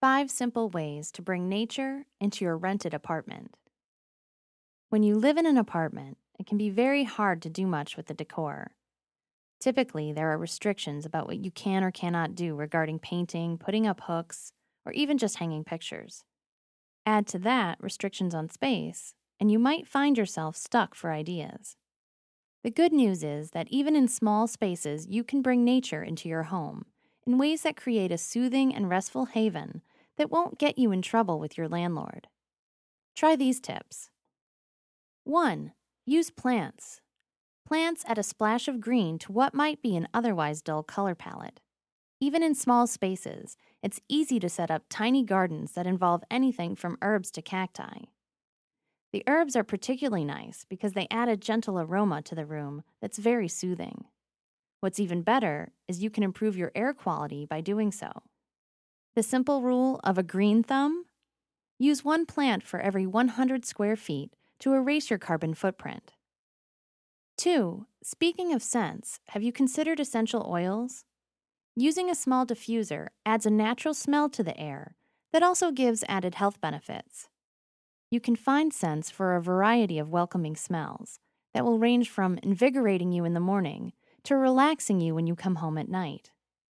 5 simple ways to bring nature into your rented apartment. When you live in an apartment, it can be very hard to do much with the decor. Typically, there are restrictions about what you can or cannot do regarding painting, putting up hooks, or even just hanging pictures. Add to that restrictions on space, and you might find yourself stuck for ideas. The good news is that even in small spaces, you can bring nature into your home in ways that create a soothing and restful haven that won't get you in trouble with your landlord. Try these tips. 1. Use plants. Plants add a splash of green to what might be an otherwise dull color palette. Even in small spaces, it's easy to set up tiny gardens that involve anything from herbs to cacti. The herbs are particularly nice because they add a gentle aroma to the room that's very soothing. What's even better is you can improve your air quality by doing so. The simple rule of a green thumb? Use 1 plant for every 100 square feet to erase your carbon footprint. 2. Speaking of scents, have you considered essential oils? Using a small diffuser adds a natural smell to the air that also gives added health benefits. You can find scents for a variety of welcoming smells that will range from invigorating you in the morning to relaxing you when you come home at night.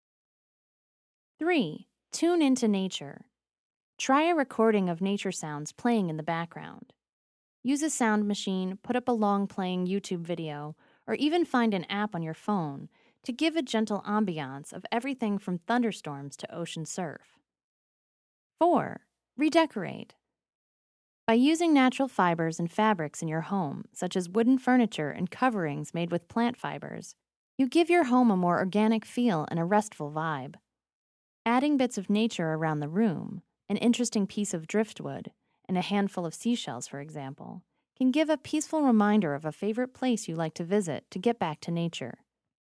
3. Tune into nature. Try a recording of nature sounds playing in the background. Use a sound machine, put up a long-playing YouTube video, or even find an app on your phone to give a gentle ambiance of everything from thunderstorms to ocean surf. 4. Redecorate. By using natural fibers and fabrics in your home, such as wooden furniture and coverings made with plant fibers, you give your home a more organic feel and a restful vibe. Adding bits of nature around the room, an interesting piece of driftwood, and a handful of seashells, for example, can give a peaceful reminder of a favorite place you like to visit to get back to nature.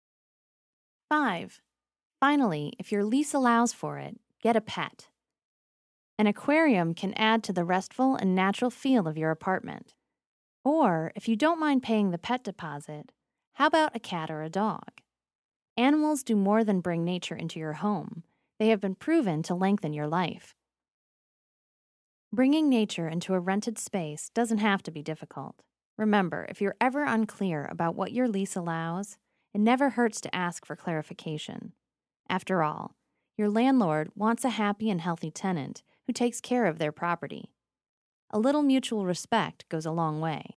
5. Finally, if your lease allows for it, get a pet. An aquarium can add to the restful and natural feel of your apartment. Or, if you don't mind paying the pet deposit, how about a cat or a dog? Animals do more than bring nature into your home. They have been proven to lengthen your life. Bringing nature into a rented space doesn't have to be difficult. Remember, if you're ever unclear about what your lease allows, it never hurts to ask for clarification. After all, your landlord wants a happy and healthy tenant who takes care of their property. A little mutual respect goes a long way.